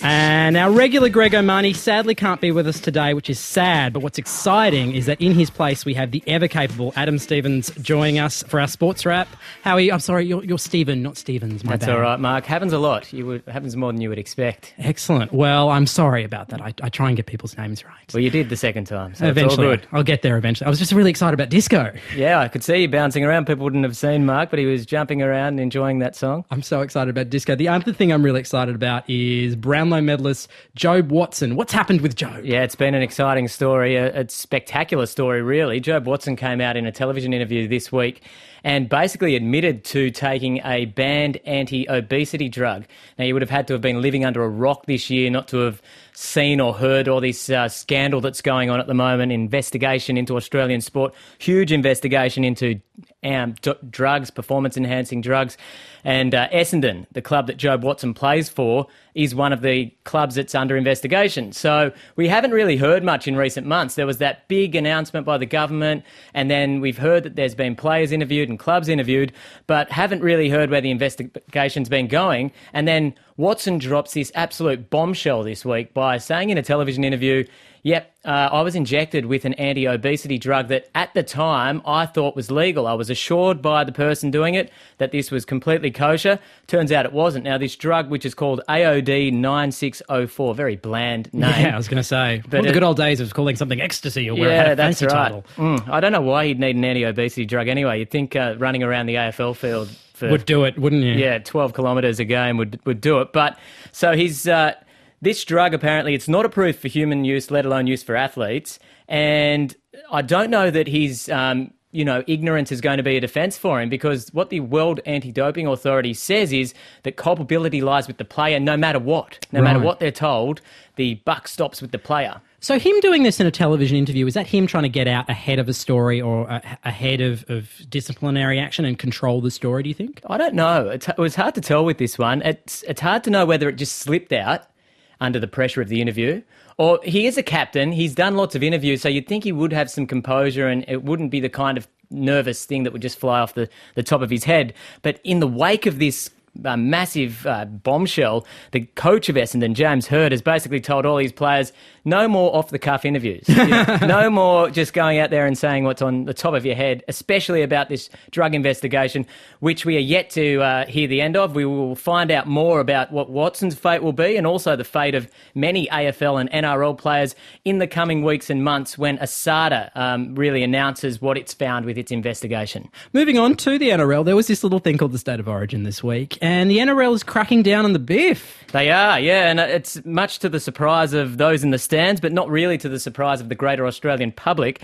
And our regular Greg O'Mahony sadly can't be with us today, which is sad. But what's exciting is that in his place we have the ever-capable Adam Stevens joining us for our sports wrap. How are you? I'm sorry, you're Stephen, not Stevens. That's bad. All right, Mark. Happens a lot. Happens more than you would expect. Excellent. Well, I'm sorry about that. I try and get people's names right. Well, you did the second time, so eventually, it's all good. I'll get there eventually. I was just really excited about disco. Yeah, I could see you bouncing around. People wouldn't have seen Mark, but he was jumping around and enjoying that song. I'm so excited about disco. The other thing I'm really excited about is Brownlow medalist Jobe Watson. What's happened with Jobe? Yeah, it's been an exciting story, a spectacular story, really. Jobe Watson came out in a television interview this week and basically admitted to taking a banned anti-obesity drug. Now, you would have had to have been living under a rock this year not to have seen or heard all this scandal that's going on at the moment, investigation into Australian sport, huge investigation into drugs, performance-enhancing drugs. And Essendon, the club that Jobe Watson plays for, is one of the clubs that's under investigation. So we haven't really heard much in recent months. There was that big announcement by the government, and then we've heard that there's been players interviewed and clubs interviewed, but haven't really heard where the investigation's been going. And then Watson drops this absolute bombshell this week by saying in a television interview, I was injected with an anti-obesity drug that at the time I thought was legal. I was assured by the person doing it that this was completely kosher. Turns out it wasn't. Now, this drug, which is called AOD 9604, very bland name. Yeah, I was going to say. But the good old days of calling something ecstasy or where it had a fancy title. I don't know why he'd need an anti-obesity drug anyway. You'd think running around the AFL field would do it, wouldn't you? Yeah, 12 kilometres a game would do it. But so he's... This drug, apparently, it's not approved for human use, let alone use for athletes. And I don't know that his, ignorance is going to be a defence for him, because what the World Anti-Doping Authority says is that culpability lies with the player no matter what. No matter what they're told, the buck stops with the player. So him doing this in a television interview, is that him trying to get out ahead of a story or ahead of disciplinary action and control the story, do you think? I don't know. It was hard to tell with this one. It's hard to know whether it just slipped out under the pressure of the interview. Or he is a captain, he's done lots of interviews, so you'd think he would have some composure and it wouldn't be the kind of nervous thing that would just fly off the top of his head. But in the wake of this massive bombshell, the coach of Essendon, James Hird, has basically told all his players, no more off-the-cuff interviews. No more just going out there and saying what's on the top of your head, especially about this drug investigation, which we are yet to hear the end of. We will find out more about what Watson's fate will be and also the fate of many AFL and NRL players in the coming weeks and months when ASADA really announces what it's found with its investigation. Moving on to the NRL, there was this little thing called the State of Origin this week, and the NRL is cracking down on the biff. They are, yeah, and it's much to the surprise of those in the stands, but not really to the surprise of the greater Australian public.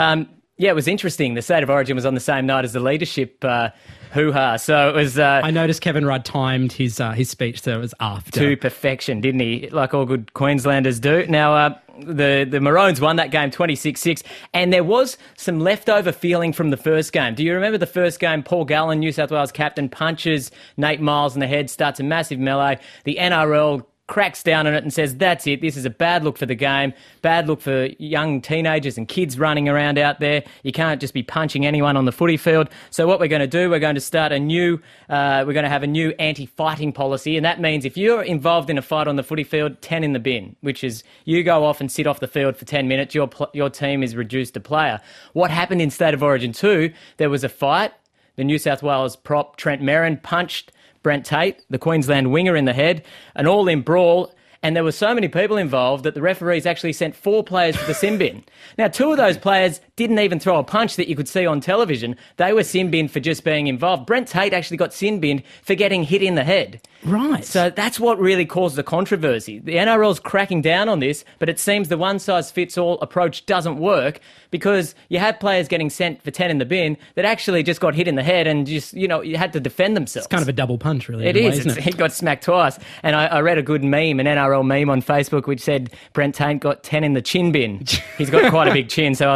It was interesting. The State of Origin was on the same night as the leadership hoo-ha. So it was... I noticed Kevin Rudd timed his speech, so it was after. To perfection, didn't he? Like all good Queenslanders do. Now, the Maroons won that game 26-6, and there was some leftover feeling from the first game. Do you remember the first game? Paul Gallen, New South Wales captain, punches Nate Miles in the head, starts a massive melee. The NRL cracks down on it and says, that's it, this is a bad look for the game, bad look for young teenagers and kids running around out there. You can't just be punching anyone on the footy field. So what we're going to do, we're going to start we're going to have a new anti-fighting policy, and that means if you're involved in a fight on the footy field, 10 in the bin, which is you go off and sit off the field for 10 minutes, your team is reduced to player. What happened in State of Origin 2, there was a fight. The New South Wales prop Trent Merrin punched Brent Tate, the Queensland winger, in the head, an all-in brawl, and there were so many people involved that the referees actually sent 4 players to the sin bin. Now, 2 of those players didn't even throw a punch that you could see on television. They were sin binned for just being involved. Brent Tate actually got sin binned for getting hit in the head. Right. So that's what really caused the controversy. The NRL's cracking down on this, but it seems the one-size-fits-all approach doesn't work because you had players getting sent for 10 in the bin that actually just got hit in the head and just, you had to defend themselves. It's kind of a double punch, really. It is. He got smacked twice. And I read a good meme, an NRL meme on Facebook, which said Brent Tate got 10 in the chin bin. He's got quite a big chin, so I thought that one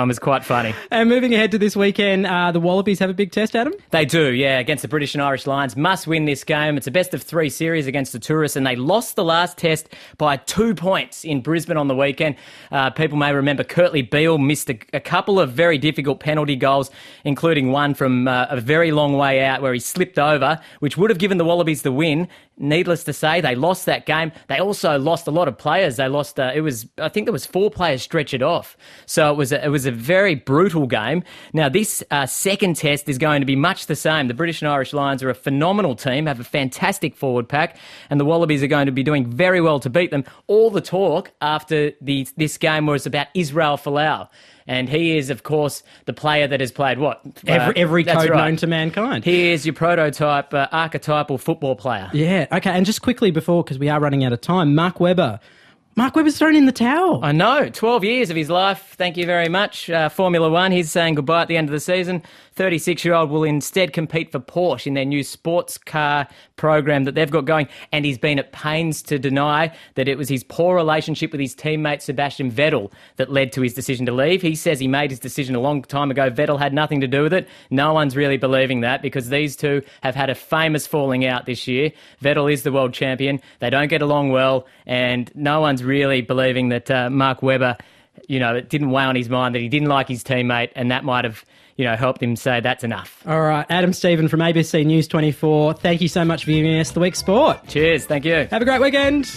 was quite funny. And moving ahead to this weekend, the Wallabies have a big test, Adam? They do, yeah, against the British and Irish Lions. Must win this game. It's a best-of-3 series against the Tourists, and they lost the last test by 2 points in Brisbane on the weekend. People may remember Kurtley Beale missed a couple of very difficult penalty goals, including one from a very long way out where he slipped over, which would have given the Wallabies the win. Needless to say, they lost that game. They also lost a lot of players. They lost, I think there was 4 players stretchered off. So it was a very brutal game. Now, this second test is going to be much the same. The British and Irish Lions are a phenomenal team, have a fantastic forward pack, and the Wallabies are going to be doing very well to beat them. All the talk after this game was about Israel Folau. And he is, of course, the player that has played what? Every code known to mankind. He is your prototype, archetypal football player. Yeah, okay. And just quickly before, because we are running out of time, Mark Webber's thrown in the towel. I know. 12 years of his life. Thank you very much. Formula One, he's saying goodbye at the end of the season. 36-year-old will instead compete for Porsche in their new sports car program that they've got going. And he's been at pains to deny that it was his poor relationship with his teammate Sebastian Vettel that led to his decision to leave. He says he made his decision a long time ago. Vettel had nothing to do with it. No one's really believing that because these two have had a famous falling out this year. Vettel is the world champion. They don't get along well, and no one's really believing that Mark Webber, it didn't weigh on his mind that he didn't like his teammate, and that might have helped him say that's enough. All right, Adam Stephen from ABC News 24, thank you so much for giving us the week's sport. Cheers, thank you. Have a great weekend.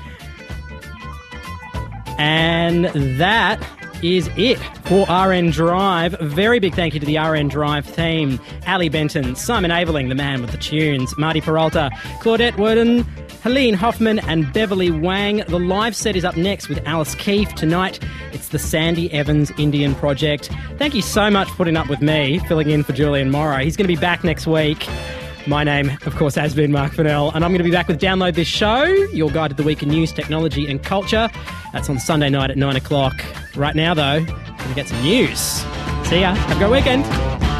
And that is it for RN Drive. A very big thank you to the RN Drive team. Ali Benton, Simon Aveling, the man with the tunes, Marty Peralta, Claudette Worden, Helene Hoffman and Beverly Wang. The live set is up next with Alice Keefe. Tonight, it's the Sandy Evans Indian Project. Thank you so much for putting up with me, filling in for Julian Morrow. He's going to be back next week. My name, of course, has been Mark Fennell, and I'm going to be back with Download This Show, your guide to the week in news, technology and culture. That's on Sunday night at 9 o'clock. Right now, though, we're going to get some news. See ya. Have a great weekend.